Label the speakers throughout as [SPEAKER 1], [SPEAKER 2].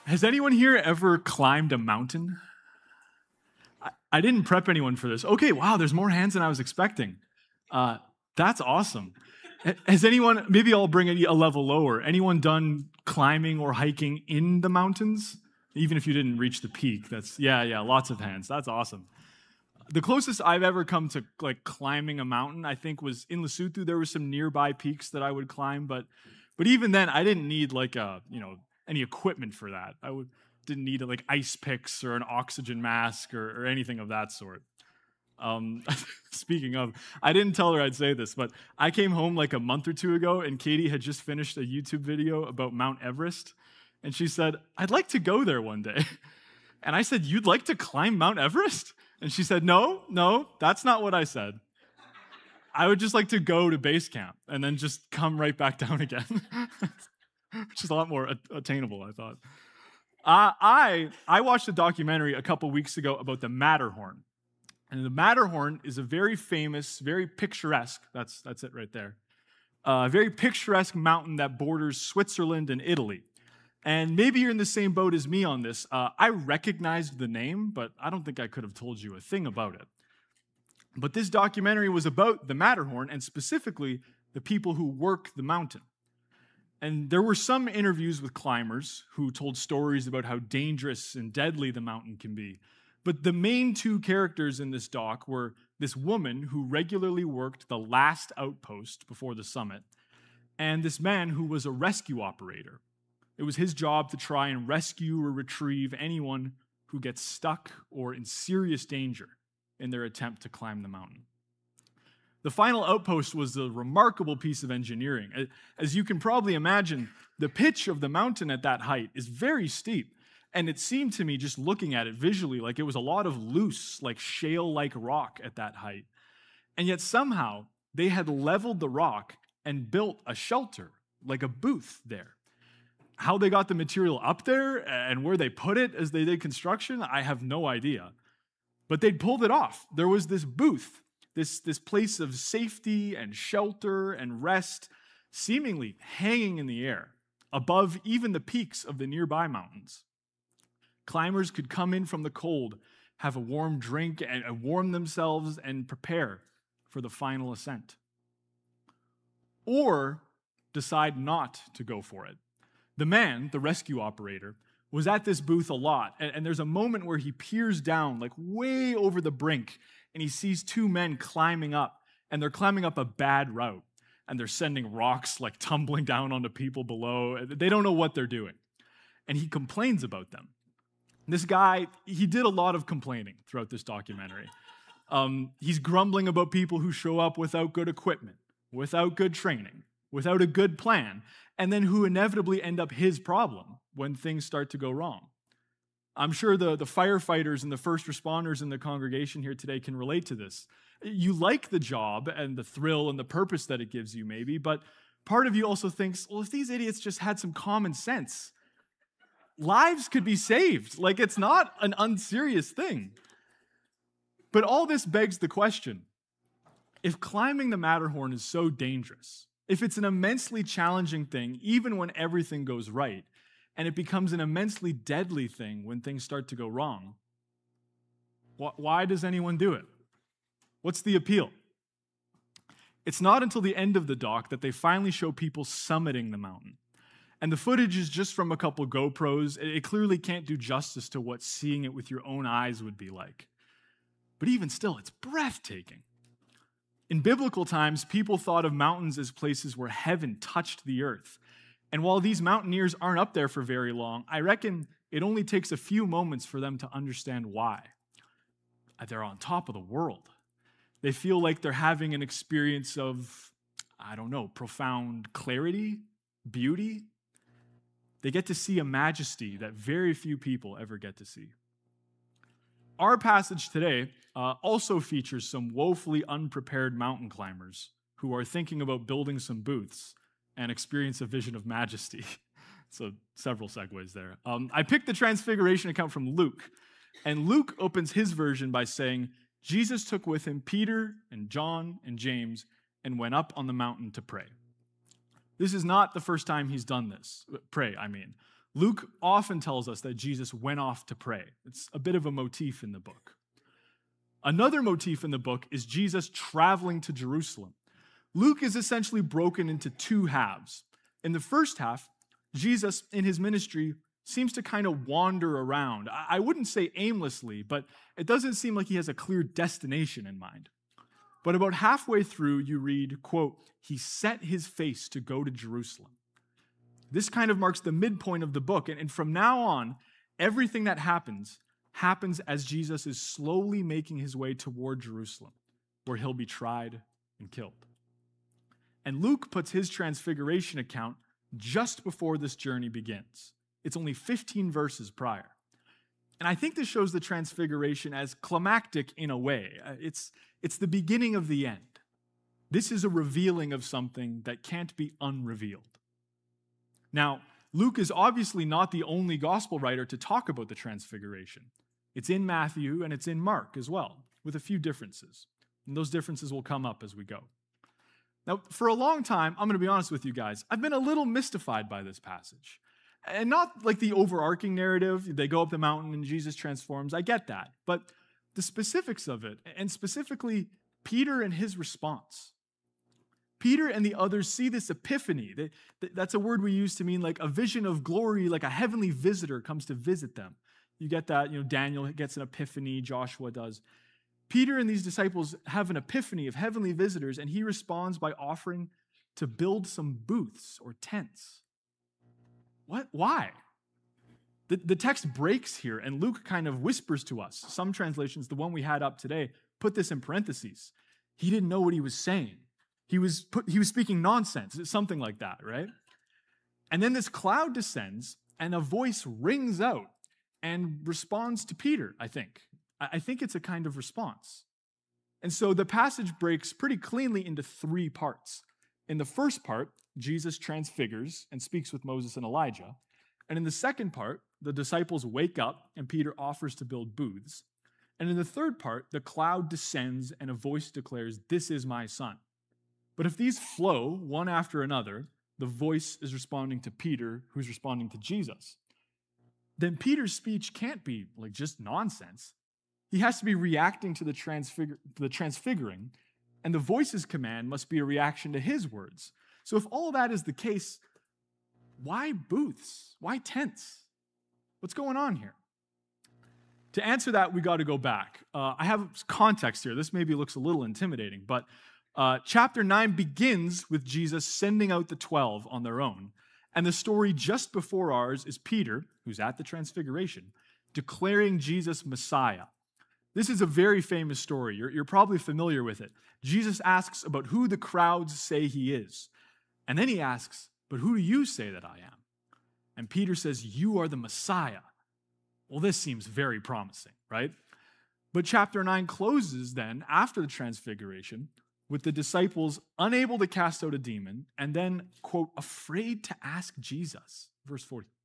[SPEAKER 1] Has anyone here ever climbed a mountain? I didn't prep anyone for this. Okay, wow, there's more hands than I was expecting. Uh, that's awesome. Has anyone, maybe I'll bring it a level lower, anyone done climbing or hiking in the mountains? Even if you didn't reach the peak, yeah, lots of hands. That's awesome. The closest I've ever come to like climbing a mountain, I think, was in Lesotho. There were some nearby peaks that I would climb, but even then, I didn't need like any equipment for that. Didn't need like ice picks or an oxygen mask or anything of that sort. Speaking of, I didn't tell her I'd say this, but I came home like a month or two ago, and Katie had just finished a YouTube video about Mount Everest, and she said, "I'd like to go there one day." And I said, "You'd like to climb Mount Everest?" And she said, No, that's not what I said. I would just like to go to base camp and then just come right back down again, which is a lot more attainable, I thought. I watched a documentary a couple weeks ago about the Matterhorn. And the Matterhorn is a very famous, very picturesque, that's it right there, a very picturesque mountain that borders Switzerland and Italy. And maybe you're in the same boat as me on this. I recognized the name, but I don't think I could have told you a thing about it. But this documentary was about the Matterhorn and specifically the people who work the mountain. And there were some interviews with climbers who told stories about how dangerous and deadly the mountain can be. But the main two characters in this doc were this woman who regularly worked the last outpost before the summit, and this man who was a rescue operator. It was his job to try and rescue or retrieve anyone who gets stuck or in serious danger in their attempt to climb the mountain. The final outpost was a remarkable piece of engineering. As you can probably imagine, the pitch of the mountain at that height is very steep, and it seemed to me, just looking at it visually, like it was a lot of loose, like shale-like rock at that height. And yet somehow, they had leveled the rock and built a shelter, like a booth there. How they got the material up there and where they put it as they did construction, I have no idea. But they'd pulled it off. There was this booth, this place of safety and shelter and rest, seemingly hanging in the air, above even the peaks of the nearby mountains. Climbers could come in from the cold, have a warm drink, and warm themselves and prepare for the final ascent. Or decide not to go for it. The man, the rescue operator, was at this booth a lot, and there's a moment where he peers down, like way over the brink, and he sees two men climbing up, and they're climbing up a bad route, and they're sending rocks like tumbling down onto people below. They don't know what they're doing, and he complains about them. This guy, he did a lot of complaining throughout this documentary. He's grumbling about people who show up without good equipment, without good training, without a good plan, and then who inevitably end up his problem when things start to go wrong. I'm sure the firefighters and the first responders in the congregation here today can relate to this. You like the job and the thrill and the purpose that it gives you, maybe, but part of you also thinks, well, if these idiots just had some common sense, lives could be saved. Like, it's not an unserious thing. But all this begs the question, if climbing the Matterhorn is so dangerous, if it's an immensely challenging thing, even when everything goes right, and it becomes an immensely deadly thing when things start to go wrong, why does anyone do it? What's the appeal? It's not until the end of the doc that they finally show people summiting the mountain. And the footage is just from a couple GoPros. It clearly can't do justice to what seeing it with your own eyes would be like. But even still, it's breathtaking. In biblical times, people thought of mountains as places where heaven touched the earth. And while these mountaineers aren't up there for very long, I reckon it only takes a few moments for them to understand why. They're on top of the world. They feel like they're having an experience of, profound clarity, beauty. They get to see a majesty that very few people ever get to see. Our passage today also features some woefully unprepared mountain climbers who are thinking about building some booths and experience a vision of majesty. So several segues there. I picked the Transfiguration account from Luke, and Luke opens his version by saying, Jesus took with him Peter and John and James and went up on the mountain to pray. This is not the first time he's done this. Pray, I mean. Luke often tells us that Jesus went off to pray. It's a bit of a motif in the book. Another motif in the book is Jesus traveling to Jerusalem. Luke is essentially broken into two halves. In the first half, Jesus, in his ministry, seems to kind of wander around. I wouldn't say aimlessly, but it doesn't seem like he has a clear destination in mind. But about halfway through, you read, quote, "He set his face to go to Jerusalem." This kind of marks the midpoint of the book, and from now on, everything that happens as Jesus is slowly making his way toward Jerusalem, where he'll be tried and killed. And Luke puts his transfiguration account just before this journey begins. It's only 15 verses prior. And I think this shows the transfiguration as climactic in a way. It's the beginning of the end. This is a revealing of something that can't be unrevealed. Now, Luke is obviously not the only gospel writer to talk about the transfiguration. It's in Matthew and it's in Mark as well, with a few differences. And those differences will come up as we go. Now, for a long time, I'm going to be honest with you guys, I've been a little mystified by this passage. And not like the overarching narrative, they go up the mountain and Jesus transforms, I get that. But the specifics of it, and specifically Peter and his response. Peter and the others see this epiphany. That's a word we use to mean like a vision of glory, like a heavenly visitor comes to visit them. You get that, Daniel gets an epiphany, Joshua does. Peter and these disciples have an epiphany of heavenly visitors, and he responds by offering to build some booths or tents. What? Why? The text breaks here, and Luke kind of whispers to us. Some translations, the one we had up today, put this in parentheses. He didn't know what he was saying. He was speaking nonsense. It's something like that, right? And then this cloud descends, and a voice rings out and responds to Peter, I think. I think it's a kind of response. And so the passage breaks pretty cleanly into three parts. In the first part, Jesus transfigures and speaks with Moses and Elijah. And in the second part, the disciples wake up and Peter offers to build booths. And in the third part, the cloud descends and a voice declares, "This is my son." But if these flow one after another, the voice is responding to Peter, who's responding to Jesus. Then Peter's speech can't be like just nonsense. He has to be reacting to the transfiguring, and the voice's command must be a reaction to his words. So if all that is the case, why booths? Why tents? What's going on here? To answer that, we got to go back. I have context here. This maybe looks a little intimidating, but chapter 9 begins with Jesus sending out the 12 on their own. And the story just before ours is Peter, who's at the transfiguration, declaring Jesus Messiah. This is a very famous story. You're probably familiar with it. Jesus asks about who the crowds say he is. And then he asks, "But who do you say that I am?" And Peter says, "You are the Messiah." Well, this seems very promising, right? But chapter 9 closes then, after the transfiguration, with the disciples unable to cast out a demon, and then, quote, afraid to ask Jesus, verse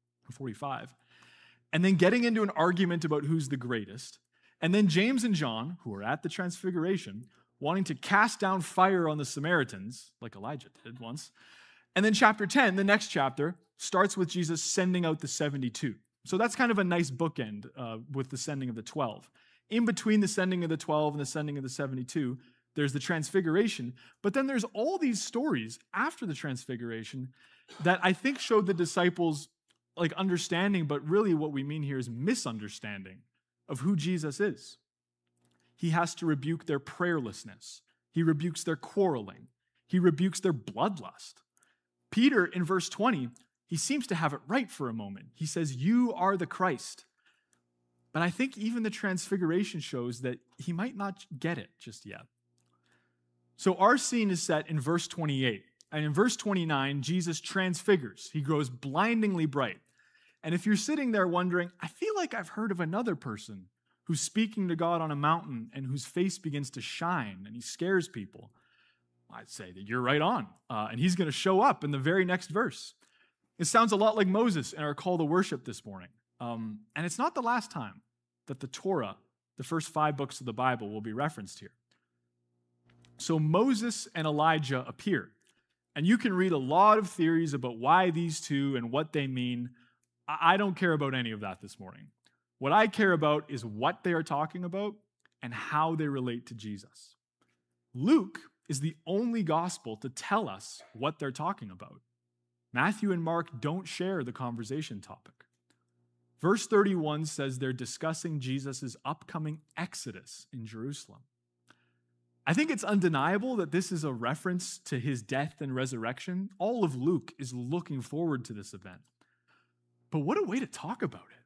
[SPEAKER 1] 45, and then getting into an argument about who's the greatest, and then James and John, who are at the transfiguration, wanting to cast down fire on the Samaritans, like Elijah did once. And then chapter 10, the next chapter, starts with Jesus sending out the 72. So that's kind of a nice bookend with the sending of the 12. In between the sending of the 12 and the sending of the 72, there's the transfiguration, but then there's all these stories after the transfiguration that I think showed the disciples like understanding, but really what we mean here is misunderstanding of who Jesus is. He has to rebuke their prayerlessness. He rebukes their quarreling. He rebukes their bloodlust. Peter, in verse 20, he seems to have it right for a moment. He says, "You are the Christ." But I think even the transfiguration shows that he might not get it just yet. So our scene is set in verse 28. And in verse 29, Jesus transfigures. He grows blindingly bright. And if you're sitting there wondering, I feel like I've heard of another person who's speaking to God on a mountain and whose face begins to shine and he scares people, I'd say that you're right on. And he's going to show up in the very next verse. It sounds a lot like Moses in our call to worship this morning. And it's not the last time that the Torah, the first 5 books of the Bible, will be referenced here. So Moses and Elijah appear. And you can read a lot of theories about why these two and what they mean. I don't care about any of that this morning. What I care about is what they are talking about and how they relate to Jesus. Luke is the only gospel to tell us what they're talking about. Matthew and Mark don't share the conversation topic. Verse 31 says they're discussing Jesus' upcoming exodus in Jerusalem. I think it's undeniable that this is a reference to his death and resurrection. All of Luke is looking forward to this event. But what a way to talk about it.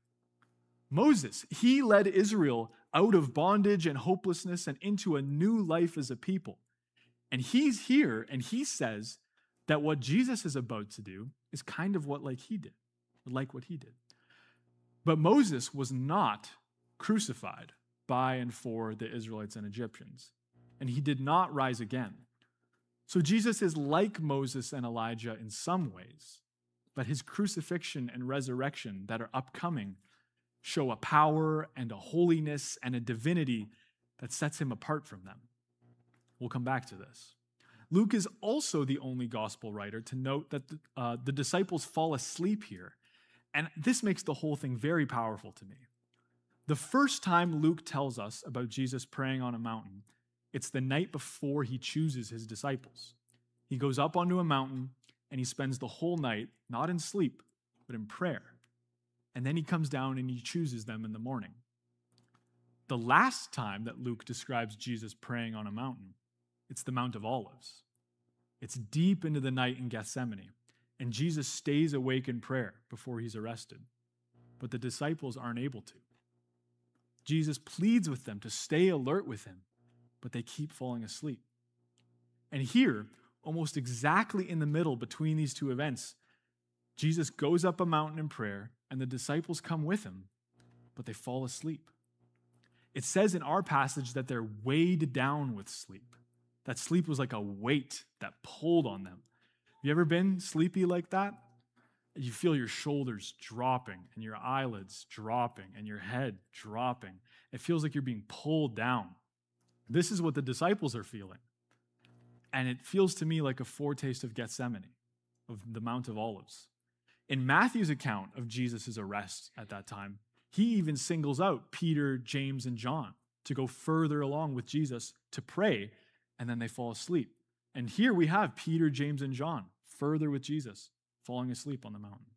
[SPEAKER 1] Moses, he led Israel out of bondage and hopelessness and into a new life as a people. And he's here and he says that what Jesus is about to do is kind of like what he did. But Moses was not crucified by and for the Israelites and Egyptians. And he did not rise again. So Jesus is like Moses and Elijah in some ways, but his crucifixion and resurrection that are upcoming show a power and a holiness and a divinity that sets him apart from them. We'll come back to this. Luke is also the only gospel writer to note that the disciples fall asleep here, and this makes the whole thing very powerful to me. The first time Luke tells us about Jesus praying on a mountain, it's the night before he chooses his disciples. He goes up onto a mountain and he spends the whole night, not in sleep, but in prayer. And then he comes down and he chooses them in the morning. The last time that Luke describes Jesus praying on a mountain, it's the Mount of Olives. It's deep into the night in Gethsemane, and Jesus stays awake in prayer before he's arrested. But the disciples aren't able to. Jesus pleads with them to stay alert with him, but they keep falling asleep. And here, almost exactly in the middle between these two events, Jesus goes up a mountain in prayer, and the disciples come with him, but they fall asleep. It says in our passage that they're weighed down with sleep. That sleep was like a weight that pulled on them. Have you ever been sleepy like that? You feel your shoulders dropping and your eyelids dropping and your head dropping. It feels like you're being pulled down. This is what the disciples are feeling. And it feels to me like a foretaste of Gethsemane, of the Mount of Olives. In Matthew's account of Jesus' arrest at that time, he even singles out Peter, James, and John to go further along with Jesus to pray, and then they fall asleep. And here we have Peter, James, and John further with Jesus, falling asleep on the mountain.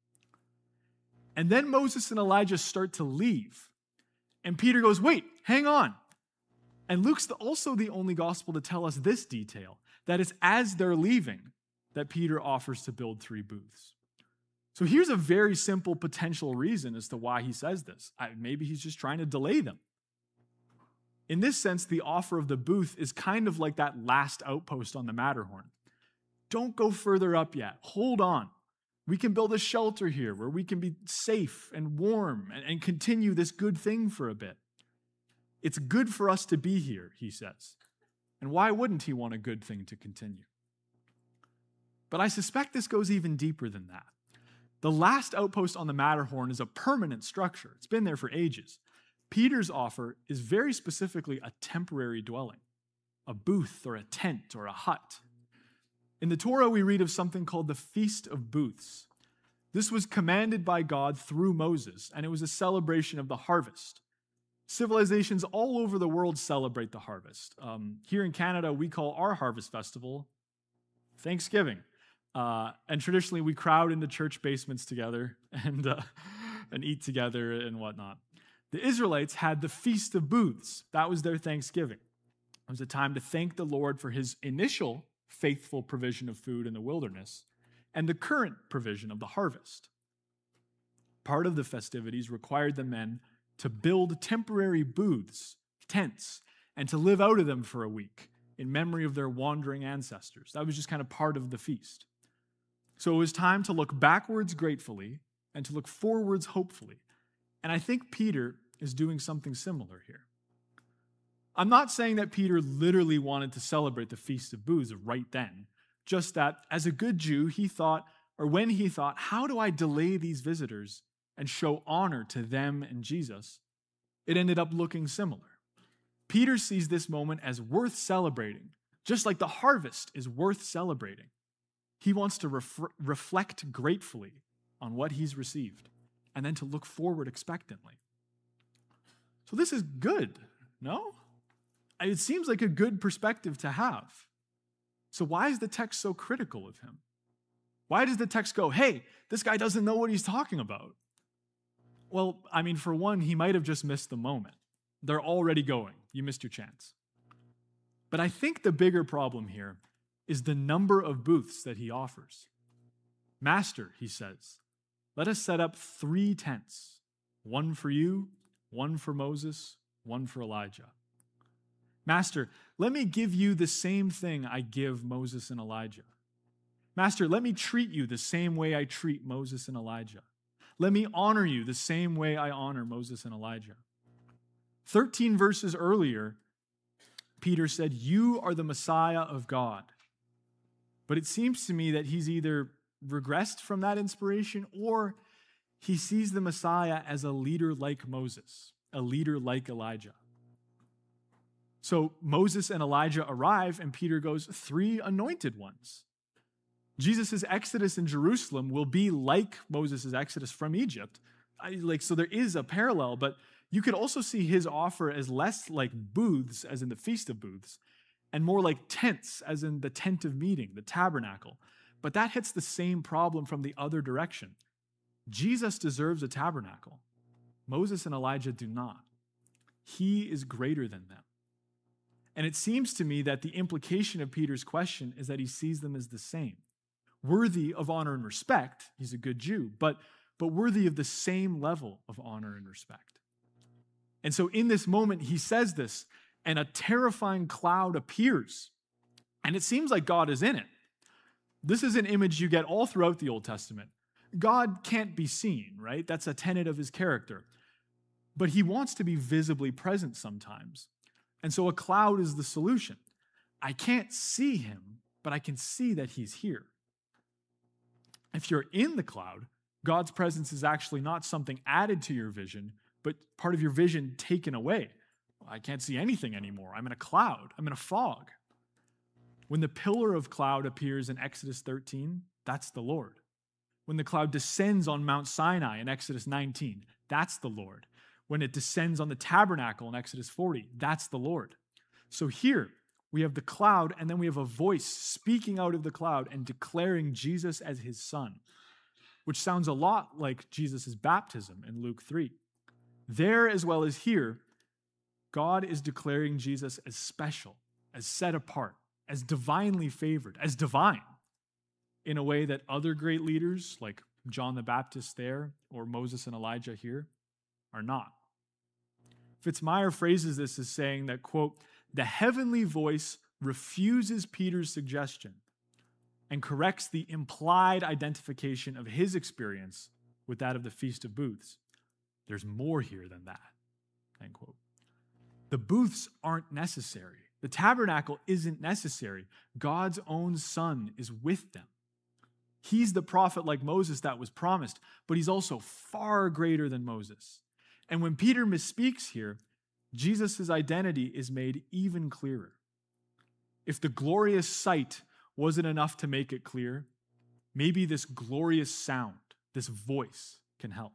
[SPEAKER 1] And then Moses and Elijah start to leave. And Peter goes, wait, hang on. And Luke's also the only gospel to tell us this detail, that it's as they're leaving that Peter offers to build 3 booths. So here's a very simple potential reason as to why he says this. Maybe he's just trying to delay them. In this sense, the offer of the booth is kind of like that last outpost on the Matterhorn. Don't go further up yet. Hold on. We can build a shelter here where we can be safe and warm and continue this good thing for a bit. It's good for us to be here, he says. And why wouldn't he want a good thing to continue? But I suspect this goes even deeper than that. The last outpost on the Matterhorn is a permanent structure. It's been there for ages. Peter's offer is very specifically a temporary dwelling, a booth or a tent or a hut. In the Torah, we read of something called the Feast of Booths. This was commanded by God through Moses, and it was a celebration of the harvest. Civilizations all over the world celebrate the harvest. Here in Canada, we call our harvest festival Thanksgiving. And traditionally, we crowd into church basements together and eat together and whatnot. The Israelites had the Feast of Booths. That was their Thanksgiving. It was a time to thank the Lord for his initial faithful provision of food in the wilderness and the current provision of the harvest. Part of the festivities required the men to build temporary booths, tents, and to live out of them for a week in memory of their wandering ancestors. That was just kind of part of the feast. So it was time to look backwards gratefully and to look forwards hopefully. And I think Peter is doing something similar here. I'm not saying that Peter literally wanted to celebrate the Feast of Booths right then, just that as a good Jew, he thought, how do I delay these visitors and show honor to them and Jesus? It ended up looking similar. Peter sees this moment as worth celebrating, just like the harvest is worth celebrating. He wants to reflect gratefully on what he's received and then to look forward expectantly. So this is good, no? It seems like a good perspective to have. So why is the text so critical of him? Why does the text go, hey, this guy doesn't know what he's talking about? Well, I mean, for one, he might have just missed the moment. They're already going. You missed your chance. But I think the bigger problem here is the number of booths that he offers. Master, he says, let us set up 3 tents, one for you, one for Moses, one for Elijah. Master, let me give you the same thing I give Moses and Elijah. Master, let me treat you the same way I treat Moses and Elijah. Let me honor you the same way I honor Moses and Elijah. 13 verses earlier, Peter said, you are the Messiah of God. But it seems to me that he's either regressed from that inspiration or he sees the Messiah as a leader like Moses, a leader like Elijah. So Moses and Elijah arrive and Peter goes, 3 anointed ones. Jesus' exodus in Jerusalem will be like Moses' exodus from Egypt. So there is a parallel, but you could also see his offer as less like booths, as in the Feast of Booths, and more like tents, as in the tent of meeting, the tabernacle. But that hits the same problem from the other direction. Jesus deserves a tabernacle. Moses and Elijah do not. He is greater than them. And it seems to me that the implication of Peter's question is that he sees them as the same. Worthy of honor and respect, he's a good Jew, but worthy of the same level of honor and respect. And so in this moment, he says this, and a terrifying cloud appears. And it seems like God is in it. This is an image you get all throughout the Old Testament. God can't be seen, right? That's a tenet of his character. But he wants to be visibly present sometimes. And so a cloud is the solution. I can't see him, but I can see that he's here. If you're in the cloud, God's presence is actually not something added to your vision, but part of your vision taken away. I can't see anything anymore. I'm in a cloud. I'm in a fog. When the pillar of cloud appears in Exodus 13, that's the Lord. When the cloud descends on Mount Sinai in Exodus 19, that's the Lord. When it descends on the tabernacle in Exodus 40, that's the Lord. So here we have the cloud, and then we have a voice speaking out of the cloud and declaring Jesus as his son, which sounds a lot like Jesus' baptism in Luke 3. There, as well as here, God is declaring Jesus as special, as set apart, as divinely favored, as divine, in a way that other great leaders like John the Baptist there or Moses and Elijah here are not. Fitzmyer phrases this as saying that, quote, the heavenly voice refuses Peter's suggestion and corrects the implied identification of his experience with that of the Feast of Booths. There's more here than that, end quote. The booths aren't necessary. The tabernacle isn't necessary. God's own Son is with them. He's the prophet like Moses that was promised, but he's also far greater than Moses. And when Peter misspeaks here, Jesus' identity is made even clearer. If the glorious sight wasn't enough to make it clear, maybe this glorious sound, this voice, can help.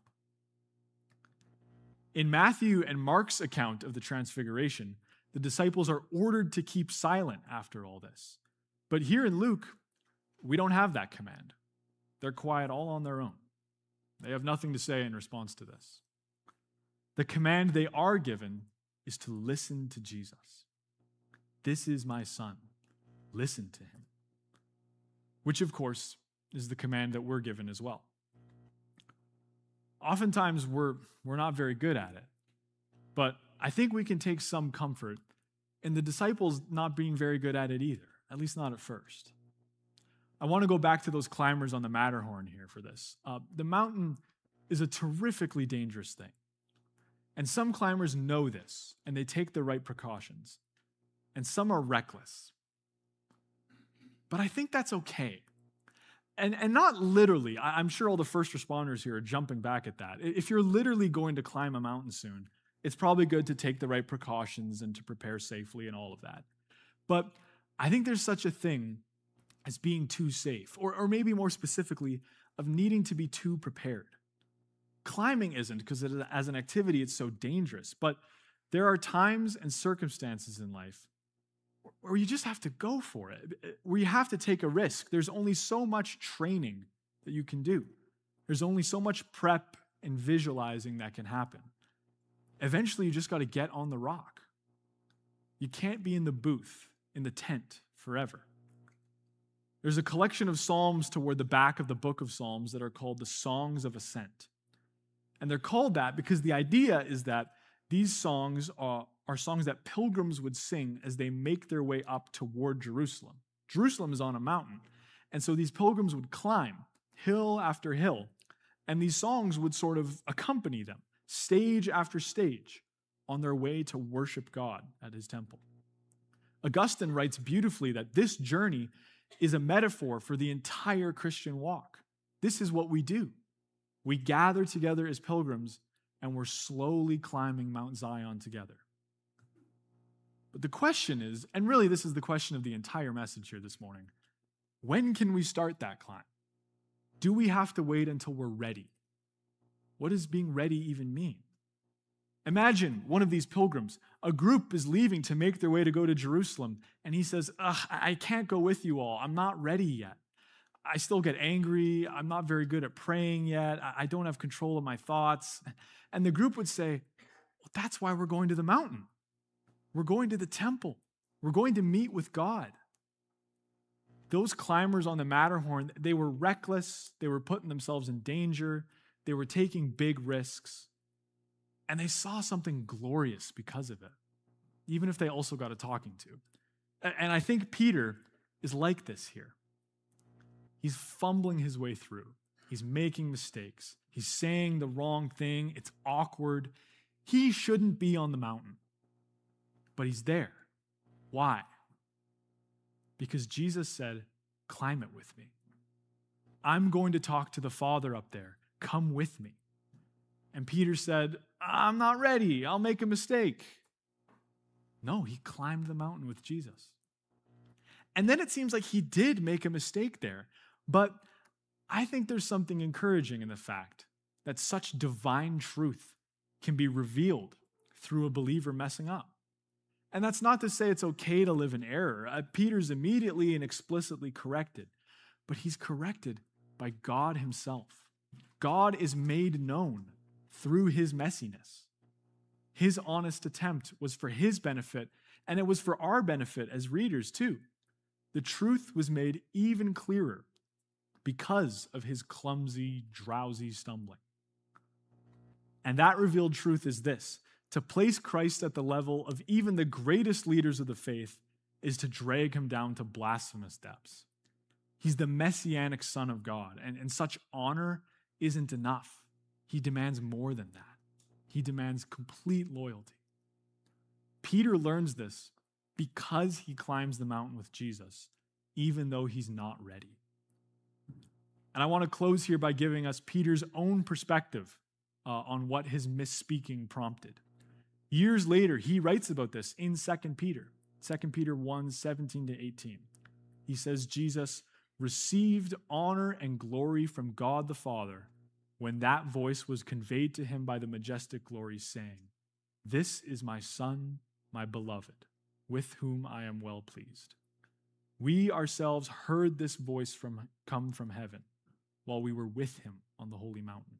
[SPEAKER 1] In Matthew and Mark's account of the Transfiguration, the disciples are ordered to keep silent after all this. But here in Luke, we don't have that command. They're quiet all on their own. They have nothing to say in response to this. The command they are given is to listen to Jesus. This is my son. Listen to him. Which, of course, is the command that we're given as well. Oftentimes, we're not very good at it. But I think we can take some comfort in the disciples not being very good at it either, at least not at first. I want to go back to those climbers on the Matterhorn here for this. The mountain is a terrifically dangerous thing. And some climbers know this, and they take the right precautions. And some are reckless. But I think that's okay. And not literally. I'm sure all the first responders here are jumping back at that. If you're literally going to climb a mountain soon, it's probably good to take the right precautions and to prepare safely and all of that. But I think there's such a thing as being too safe, or maybe more specifically, of needing to be too prepared. Climbing isn't, because as an activity, it's so dangerous. But there are times and circumstances in life where you just have to go for it, where you have to take a risk. There's only so much training that you can do. There's only so much prep and visualizing that can happen. Eventually, you just got to get on the rock. You can't be in the booth, in the tent forever. There's a collection of psalms toward the back of the book of Psalms that are called the Songs of Ascent. And they're called that because the idea is that these songs are songs that pilgrims would sing as they make their way up toward Jerusalem. Jerusalem is on a mountain. And so these pilgrims would climb hill after hill. And these songs would sort of accompany them, stage after stage, on their way to worship God at his temple. Augustine writes beautifully that this journey is a metaphor for the entire Christian walk. This is what we do. We gather together as pilgrims, and we're slowly climbing Mount Zion together. But the question is, and really this is the question of the entire message here this morning, when can we start that climb? Do we have to wait until we're ready? What does being ready even mean? Imagine one of these pilgrims, a group is leaving to make their way to go to Jerusalem, and he says, I can't go with you all. I'm not ready yet. I still get angry. I'm not very good at praying yet. I don't have control of my thoughts. And the group would say, well, that's why we're going to the mountain. We're going to the temple. We're going to meet with God. Those climbers on the Matterhorn, they were reckless. They were putting themselves in danger. They were taking big risks. And they saw something glorious because of it, even if they also got a talking to. And I think Peter is like this here. He's fumbling his way through. He's making mistakes. He's saying the wrong thing. It's awkward. He shouldn't be on the mountain, but he's there. Why? Because Jesus said, climb it with me. I'm going to talk to the Father up there. Come with me. And Peter said, I'm not ready. I'll make a mistake. No, he climbed the mountain with Jesus. And then it seems like he did make a mistake there. But I think there's something encouraging in the fact that such divine truth can be revealed through a believer messing up. And that's not to say it's okay to live in error. Peter's immediately and explicitly corrected, but he's corrected by God himself. God is made known through his messiness. His honest attempt was for his benefit, and it was for our benefit as readers too. The truth was made even clearer because of his clumsy, drowsy stumbling. And that revealed truth is this: to place Christ at the level of even the greatest leaders of the faith is to drag him down to blasphemous depths. He's the messianic Son of God, and such honor isn't enough. He demands more than that. He demands complete loyalty. Peter learns this because he climbs the mountain with Jesus, even though he's not ready. And I want to close here by giving us Peter's own perspective on what his misspeaking prompted. Years later, he writes about this in 2 Peter 1, 17 to 18. He says, Jesus received honor and glory from God the Father when that voice was conveyed to him by the majestic glory, saying, "This is my Son, my beloved, with whom I am well pleased." We ourselves heard this voice come from heaven while we were with him on the holy mountain.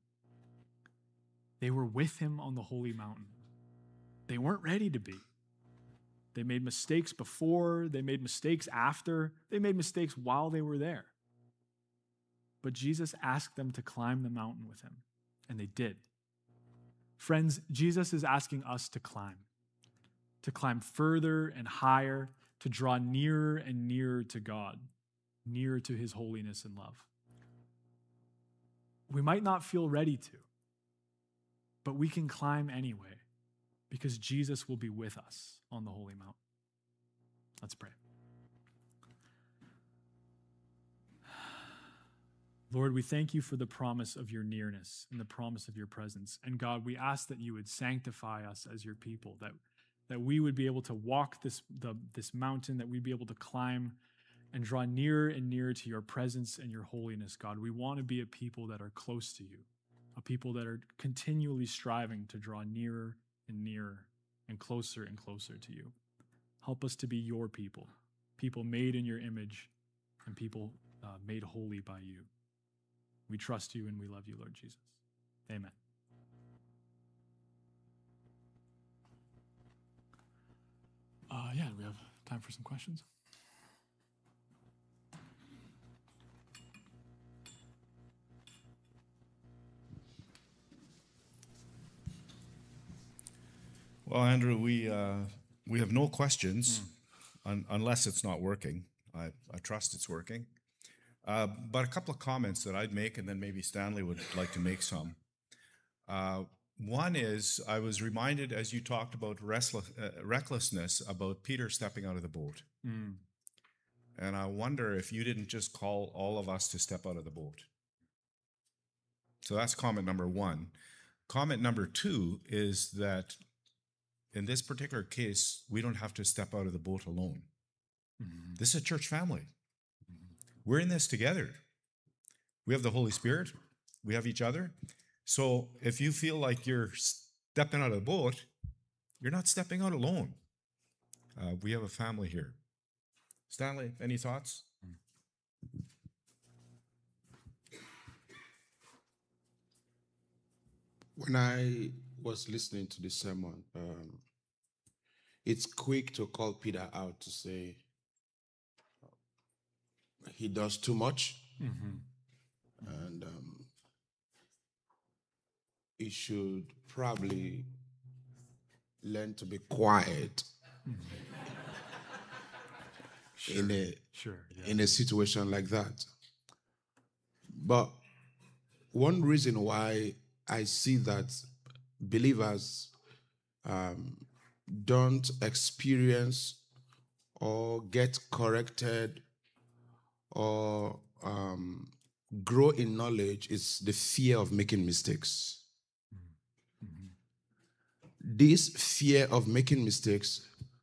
[SPEAKER 1] They were with him on the holy mountain. They weren't ready to be. They made mistakes before, they made mistakes after, they made mistakes while they were there. But Jesus asked them to climb the mountain with him, and they did. Friends, Jesus is asking us to climb further and higher, to draw nearer and nearer to God, nearer to his holiness and love. We might not feel ready to, but we can climb anyway, because Jesus will be with us on the holy mountain. Let's pray. Lord, we thank you for the promise of your nearness and the promise of your presence. And God, we ask that you would sanctify us as your people, that we would be able to walk this mountain, that we'd be able to climb and draw nearer and nearer to your presence and your holiness, God. We want to be a people that are close to you. a people that are continually striving to draw nearer and nearer and closer to you. Help us to be your people, people made in your image and people made holy by you. We trust you and we love you, Lord Jesus. Amen. Do we have time for some questions?
[SPEAKER 2] Well, Andrew, we have no questions unless it's not working. I trust it's working. But a couple of comments that I'd make, and then maybe Stanley would like to make some. One is, I was reminded as you talked about recklessness about Peter stepping out of the boat. And I wonder if you didn't just call all of us to step out of the boat. So that's comment number one. Comment number two is that in this particular case, we don't have to step out of the boat alone. This is a church family. We're in this together. We have the Holy Spirit. We have each other. So if you feel like you're stepping out of the boat, you're not stepping out alone. We have a family here. Stanley, any thoughts?
[SPEAKER 3] When I was listening to the sermon, it's quick to call Peter out to say he does too much, and he should probably learn to be quiet in a situation like that. But one reason why I see that believers don't experience or get corrected or grow in knowledge is the fear of making mistakes. This fear of making mistakes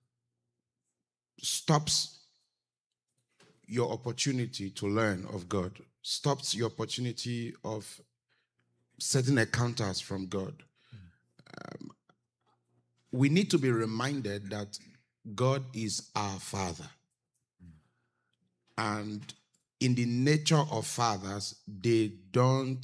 [SPEAKER 3] stops your opportunity to learn of God, stops your opportunity of certain encounters from God. We need to be reminded that God is our Father. And in the nature of fathers, they don't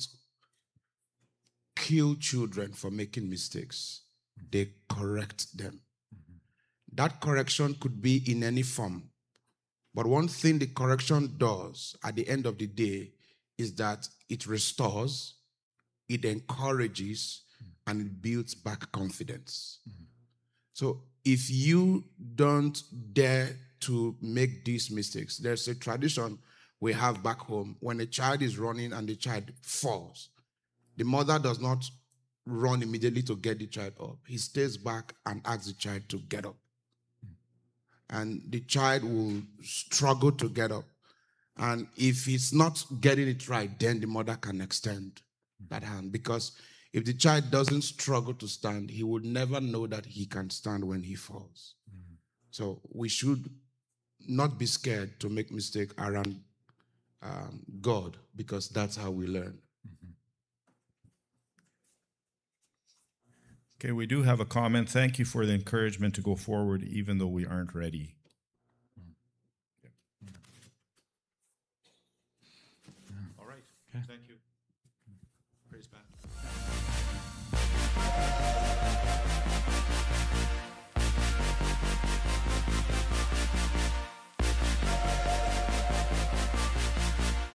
[SPEAKER 3] kill children for making mistakes. They correct them. That correction could be in any form. But one thing the correction does at the end of the day is that it restores, it encourages, and it builds back confidence. So if you don't dare to make these mistakes, there's a tradition we have back home. When a child is running and the child falls, the mother does not run immediately to get the child up. He stays back and asks the child to get up. And the child will struggle to get up. And if he's not getting it right, then the mother can extend that hand. Because if the child doesn't struggle to stand, he would never know that he can stand when he falls. So we should not be scared to make mistakes around God, because that's how we learn.
[SPEAKER 2] Okay, we do have a comment. Thank you for the encouragement to go forward even though we aren't ready. All right. Okay. Thank you. Praise God.